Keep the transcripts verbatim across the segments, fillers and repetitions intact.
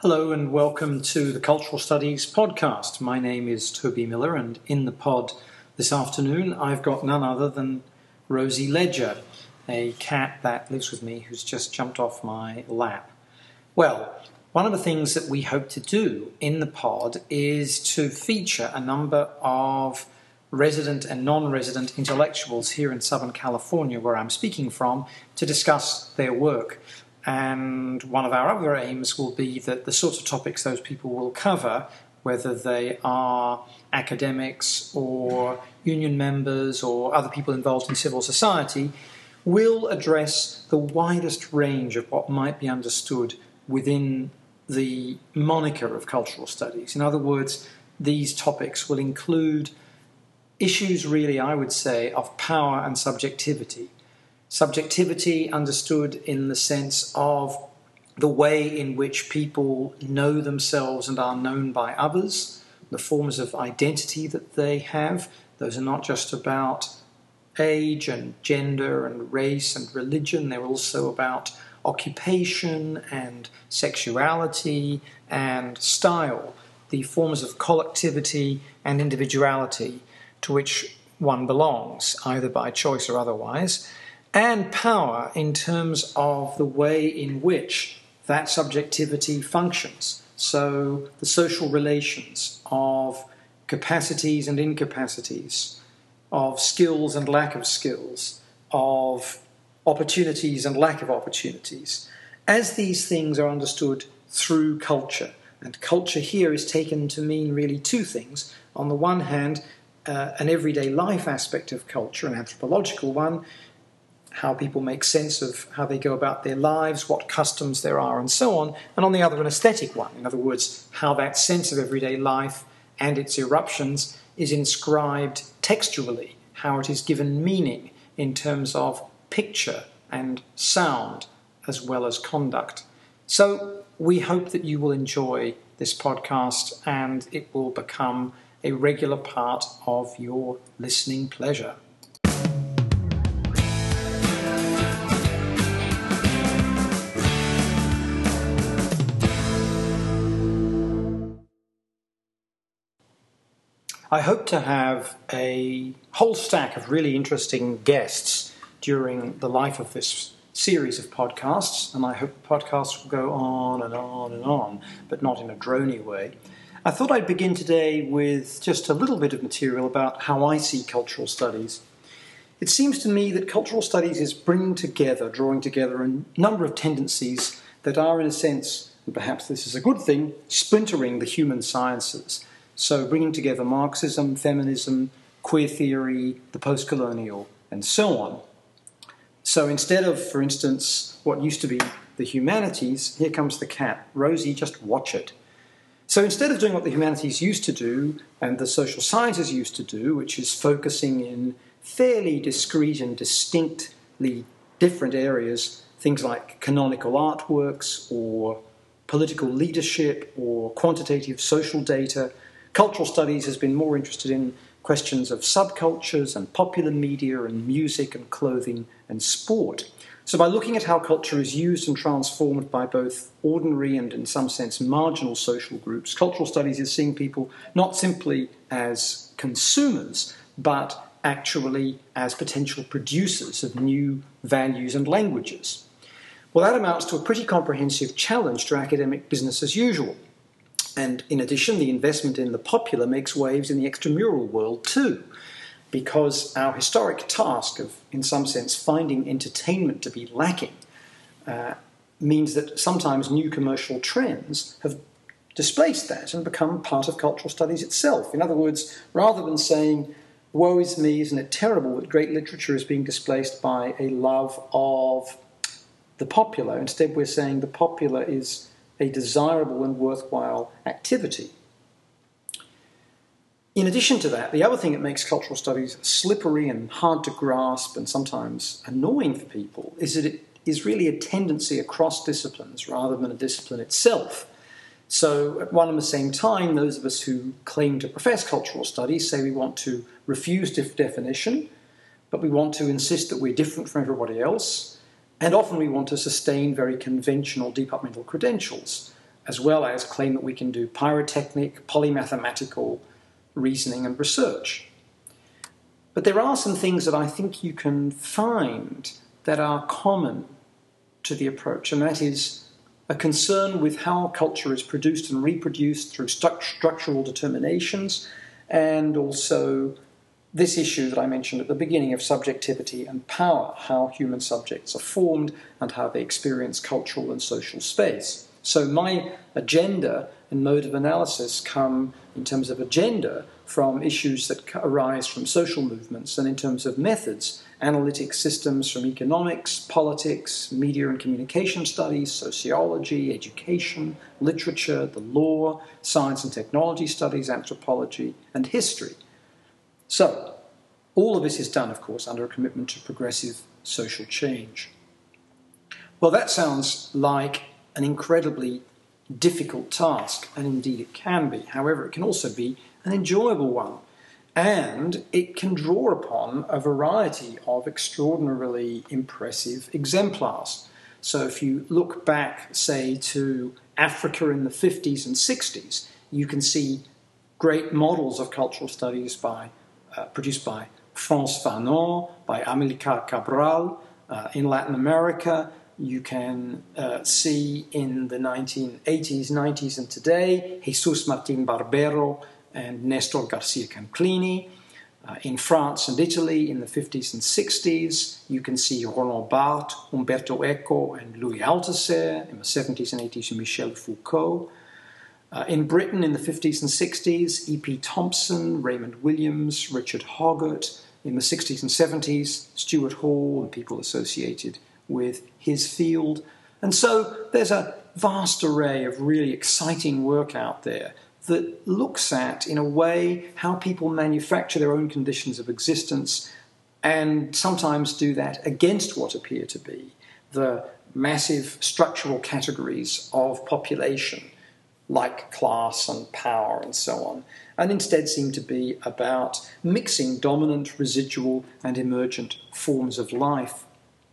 Hello and welcome to the Cultural Studies podcast. My name is Toby Miller, and in the pod this afternoon I've got none other than Rosie Ledger, a cat that lives with me who's just jumped off my lap. Well, one of the things that we hope to do in the pod is to feature a number of resident and non-resident intellectuals here in Southern California, where I'm speaking from, to discuss their work. And one of our other aims will be that the sorts of topics those people will cover, whether they are academics or union members or other people involved in civil society, will address the widest range of what might be understood within the moniker of cultural studies. In other words, these topics will include issues, really, I would say, of power and subjectivity. Subjectivity understood in the sense of the way in which people know themselves and are known by others, the forms of identity that they have. Those are not just about age and gender and race and religion. They're also about occupation and sexuality and style, the forms of collectivity and individuality to which one belongs, either by choice or otherwise. And power in terms of the way in which that subjectivity functions. So the social relations of capacities and incapacities, of skills and lack of skills, of opportunities and lack of opportunities, as these things are understood through culture. And culture here is taken to mean really two things. On the one hand, uh, an everyday life aspect of culture, an anthropological one, how people make sense of how they go about their lives, what customs there are, and so on. And on the other, an aesthetic one. In other words, how that sense of everyday life and its eruptions is inscribed textually, how it is given meaning in terms of picture and sound, as well as conduct. So we hope that you will enjoy this podcast and it will become a regular part of your listening pleasure. I hope to have a whole stack of really interesting guests during the life of this series of podcasts, and I hope the podcasts will go on and on and on, but not in a drony way. I thought I'd begin today with just a little bit of material about how I see cultural studies. It seems to me that cultural studies is bringing together, drawing together a number of tendencies that are, in a sense, and perhaps this is a good thing, splintering the human sciences. So bringing together Marxism, feminism, queer theory, the post-colonial, and so on. So instead of, for instance, what used to be the humanities, here comes the cat. Rosie, just watch it. So instead of doing what the humanities used to do and the social sciences used to do, which is focusing in fairly discrete and distinctly different areas, things like canonical artworks or political leadership or quantitative social data, cultural studies has been more interested in questions of subcultures and popular media and music and clothing and sport. So by looking at how culture is used and transformed by both ordinary and, in some sense, marginal social groups, cultural studies is seeing people not simply as consumers, but actually as potential producers of new values and languages. Well, that amounts to a pretty comprehensive challenge to academic business as usual. And in addition, the investment in the popular makes waves in the extramural world too, because our historic task of, in some sense, finding entertainment to be lacking uh, means that sometimes new commercial trends have displaced that and become part of cultural studies itself. In other words, rather than saying, woe is me, isn't it terrible that great literature is being displaced by a love of the popular, instead we're saying the popular is a desirable and worthwhile activity. In addition to that, the other thing that makes cultural studies slippery and hard to grasp and sometimes annoying for people is that it is really a tendency across disciplines rather than a discipline itself. So at one and the same time, those of us who claim to profess cultural studies say we want to refuse def- definition, but we want to insist that we're different from everybody else, and often we want to sustain very conventional departmental credentials. as well as claim that we can do pyrotechnic, polymathematical reasoning and research. But there are some things that I think you can find that are common to the approach, and that is a concern with how culture is produced and reproduced through stru- structural determinations, and also this issue that I mentioned at the beginning of subjectivity and power, how human subjects are formed and how they experience cultural and social space. So my agenda and mode of analysis come, in terms of agenda, from issues that arise from social movements, and in terms of methods, analytic systems from economics, politics, media and communication studies, sociology, education, literature, the law, science and technology studies, anthropology, and history. So, all of this is done, of course, under a commitment to progressive social change. Well, that sounds like an incredibly difficult task, and indeed it can be. However, it can also be an enjoyable one, and it can draw upon a variety of extraordinarily impressive exemplars. So if you look back, say, to Africa in the fifties and sixties, you can see great models of cultural studies by, uh, produced by Frantz Fanon, by Amilcar Cabral. Uh, in Latin America, you can uh, see in the nineteen eighties, nineties, and today, Jesus Martin Barbero and Nestor Garcia Canclini. Uh, in France and Italy in the fifties and sixties, you can see Roland Barthes, Umberto Eco, and Louis Althusser. In the seventies and eighties, Michel Foucault. Uh, in Britain in the fifties and sixties, E P Thompson, Raymond Williams, Richard Hoggart. In the sixties and seventies, Stuart Hall and people associated with his field. And so there's a vast array of really exciting work out there that looks at, in a way, how people manufacture their own conditions of existence, and sometimes do that against what appear to be the massive structural categories of population, like class and power and so on, and instead seem to be about mixing dominant, residual, and emergent forms of life.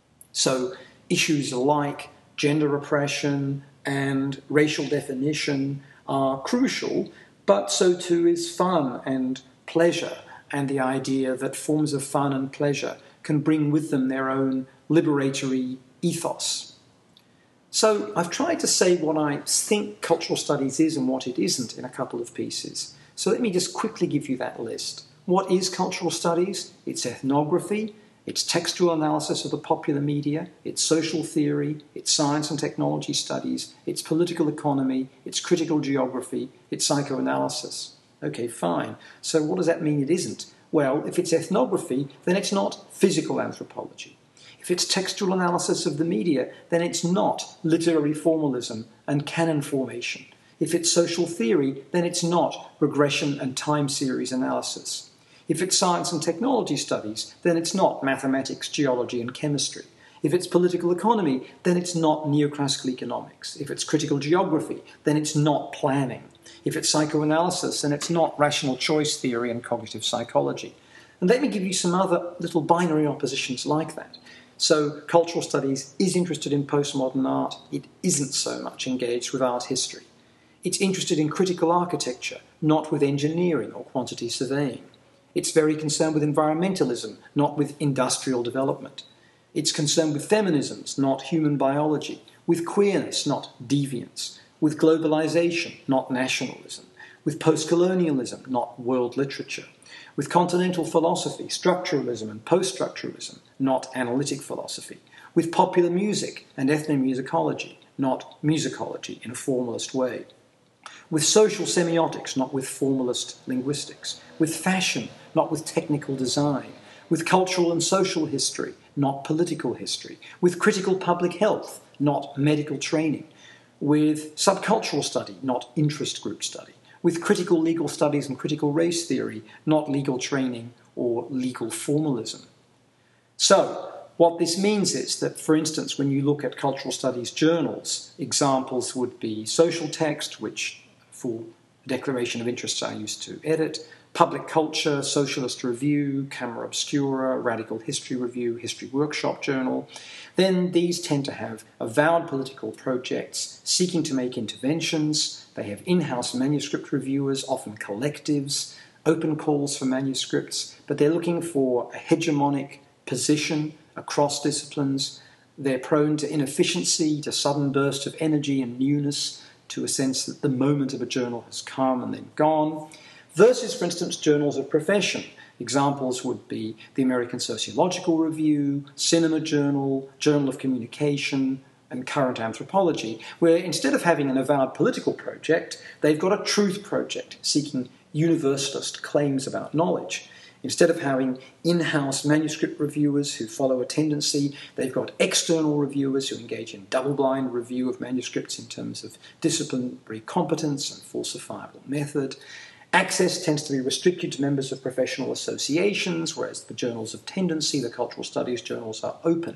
So issues like gender repression and racial definition are crucial, but so too is fun and pleasure, and the idea that forms of fun and pleasure can bring with them their own liberatory ethos. So I've tried to say what I think cultural studies is and what it isn't in a couple of pieces. So let me just quickly give you that list. What is cultural studies? It's ethnography, it's textual analysis of the popular media, it's social theory, it's science and technology studies, it's political economy, it's critical geography, it's psychoanalysis. Okay, fine. So what does that mean it isn't? Well, if it's ethnography, then it's not physical anthropology. If it's textual analysis of the media, then it's not literary formalism and canon formation. If it's social theory, then it's not regression and time series analysis. If it's science and technology studies, then it's not mathematics, geology, and chemistry. If it's political economy, then it's not neoclassical economics. If it's critical geography, then it's not planning. If it's psychoanalysis, then it's not rational choice theory and cognitive psychology. And let me give you some other little binary oppositions like that. So cultural studies is interested in postmodern art. It isn't so much engaged with art history. It's interested in critical architecture, not with engineering or quantity surveying. It's very concerned with environmentalism, not with industrial development. It's concerned with feminisms, not human biology, with queerness, not deviance, with globalization, not nationalism, with post-colonialism, not world literature, with continental philosophy, structuralism and post-structuralism, not analytic philosophy, with popular music and ethnomusicology, not musicology in a formalist way, with social semiotics, not with formalist linguistics, with fashion, not with technical design, with cultural and social history, not political history, with critical public health, not medical training, with subcultural study, not interest group study, with critical legal studies and critical race theory, not legal training or legal formalism. So, what this means is that, for instance, when you look at cultural studies journals, examples would be Social Text, which for the Declaration of Interests I used to edit, Public Culture, Socialist Review, Camera Obscura, Radical History Review, History Workshop Journal, then these tend to have avowed political projects seeking to make interventions. They have in-house manuscript reviewers, often collectives, open calls for manuscripts, but they're looking for a hegemonic position across disciplines. They're prone to inefficiency, to sudden bursts of energy and newness, to a sense that the moment of a journal has come and then gone, versus, for instance, journals of profession. Examples would be the American Sociological Review, Cinema Journal, Journal of Communication, and Current Anthropology, where instead of having an avowed political project, they've got a truth project seeking universalist claims about knowledge. Instead of having in-house manuscript reviewers who follow a tendency, they've got external reviewers who engage in double-blind review of manuscripts in terms of disciplinary competence and falsifiable method. Access tends to be restricted to members of professional associations, whereas the journals of tendency, the cultural studies journals, are open.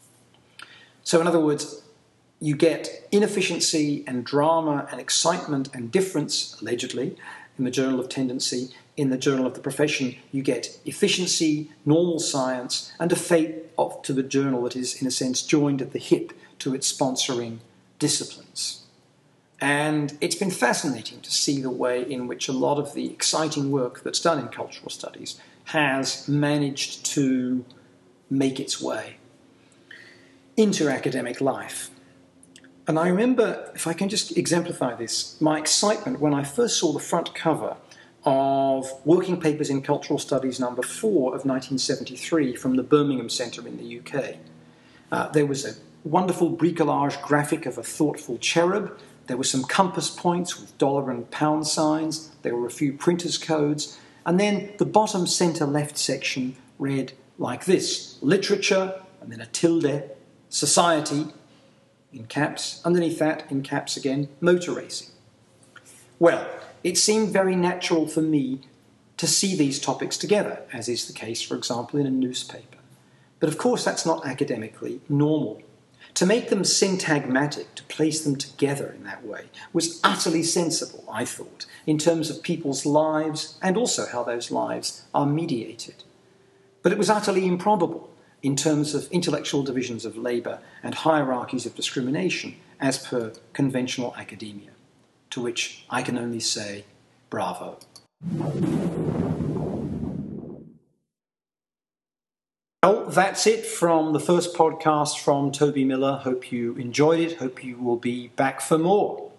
So in other words, you get inefficiency and drama and excitement and difference, allegedly, in the journal of tendency. In the journal of the profession, you get efficiency, normal science, and a fate of, to the journal that is, in a sense, joined at the hip to its sponsoring disciplines. And it's been fascinating to see the way in which a lot of the exciting work that's done in cultural studies has managed to make its way into academic life. And I remember, if I can just exemplify this, my excitement when I first saw the front cover of Working Papers in Cultural Studies number four of nineteen seventy-three from the Birmingham Centre in the U K. Uh, there was a wonderful bricolage graphic of a thoughtful cherub. There were some compass points with dollar and pound signs. There were a few printers' codes. And then the bottom centre left section read like this: literature, and then a tilde, society, in caps. Underneath that, in caps again, motor racing. Well, it seemed very natural for me to see these topics together, as is the case, for example, in a newspaper. But of course, that's not academically normal. To make them syntagmatic, to place them together in that way, was utterly sensible, I thought, in terms of people's lives and also how those lives are mediated. But it was utterly improbable in terms of intellectual divisions of labour and hierarchies of discrimination as per conventional academia, to which I can only say, bravo. Well, that's it from the first podcast from Toby Miller. Hope you enjoyed it. Hope you will be back for more.